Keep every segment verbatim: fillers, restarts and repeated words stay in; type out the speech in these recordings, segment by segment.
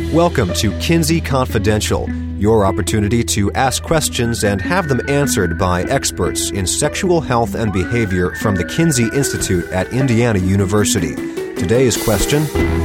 Welcome to Kinsey Confidential, your opportunity to ask questions and have them answered by experts in sexual health and behavior from the Kinsey Institute at Indiana University. Today's question: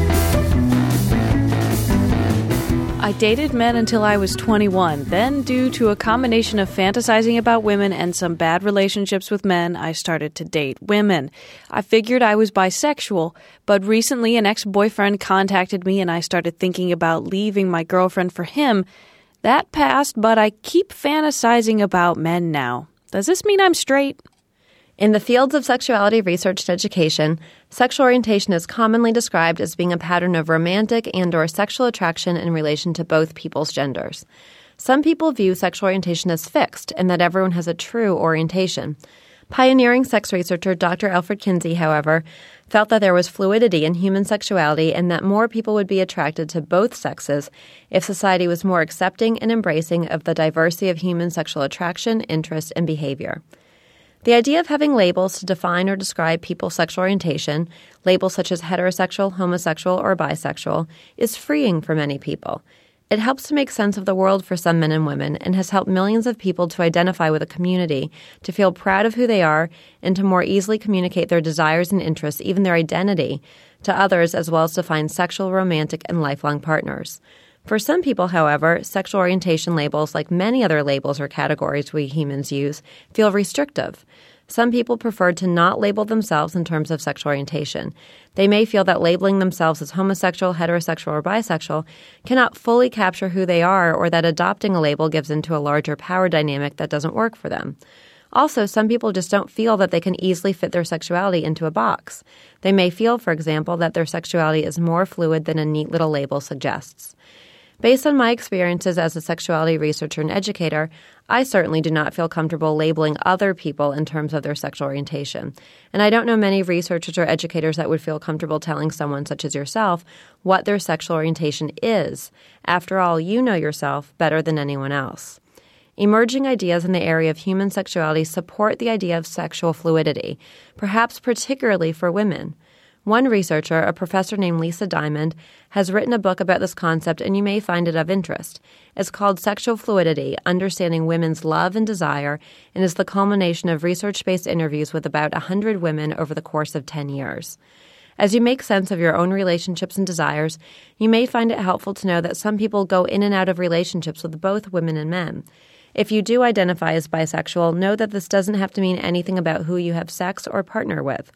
I dated men until I was twenty-one. Then, due to a combination of fantasizing about women and some bad relationships with men, I started to date women. I figured I was bisexual, but recently an ex-boyfriend contacted me and I started thinking about leaving my girlfriend for him. That passed, but I keep fantasizing about men now. Does this mean I'm straight? In the fields of sexuality research and education, sexual orientation is commonly described as being a pattern of romantic and or sexual attraction in relation to both people's genders. Some people view sexual orientation as fixed and that everyone has a true orientation. Pioneering sex researcher Doctor Alfred Kinsey, however, felt that there was fluidity in human sexuality and that more people would be attracted to both sexes if society was more accepting and embracing of the diversity of human sexual attraction, interest, and behavior. The idea of having labels to define or describe people's sexual orientation, labels such as heterosexual, homosexual, or bisexual, is freeing for many people. It helps to make sense of the world for some men and women and has helped millions of people to identify with a community, to feel proud of who they are, and to more easily communicate their desires and interests, even their identity, to others, as well as to find sexual, romantic, and lifelong partners. For some people, however, sexual orientation labels, like many other labels or categories we humans use, feel restrictive. Some people prefer to not label themselves in terms of sexual orientation. They may feel that labeling themselves as homosexual, heterosexual, or bisexual cannot fully capture who they are, or that adopting a label gives into a larger power dynamic that doesn't work for them. Also, some people just don't feel that they can easily fit their sexuality into a box. They may feel, for example, that their sexuality is more fluid than a neat little label suggests. Based on my experiences as a sexuality researcher and educator, I certainly do not feel comfortable labeling other people in terms of their sexual orientation. And I don't know many researchers or educators that would feel comfortable telling someone such as yourself what their sexual orientation is. After all, you know yourself better than anyone else. Emerging ideas in the area of human sexuality support the idea of sexual fluidity, perhaps particularly for women. One researcher, a professor named Lisa Diamond, has written a book about this concept, and you may find it of interest. It's called Sexual Fluidity: Understanding Women's Love and Desire, and is the culmination of research-based interviews with about one hundred women over the course of ten years. As you make sense of your own relationships and desires, you may find it helpful to know that some people go in and out of relationships with both women and men. If you do identify as bisexual, know that this doesn't have to mean anything about who you have sex or partner with.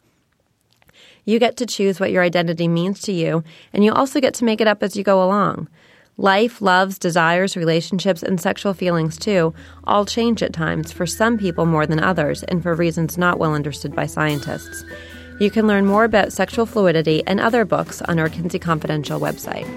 You get to choose what your identity means to you, and you also get to make it up as you go along. Life, loves, desires, relationships, and sexual feelings, too, all change at times, for some people more than others, and for reasons not well understood by scientists. You can learn more about sexual fluidity and other books on our Kinsey Confidential website.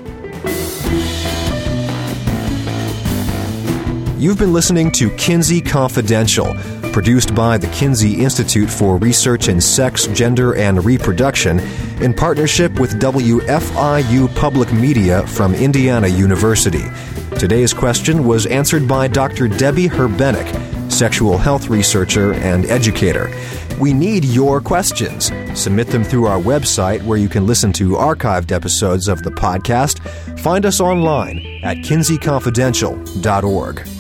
You've been listening to Kinsey Confidential, produced by the Kinsey Institute for Research in Sex, Gender, and Reproduction in partnership with W F I U Public Media from Indiana University. Today's question was answered by Doctor Debbie Herbenek, sexual health researcher and educator. We need your questions. Submit them through our website, where you can listen to archived episodes of the podcast. Find us online at kinsey confidential dot org.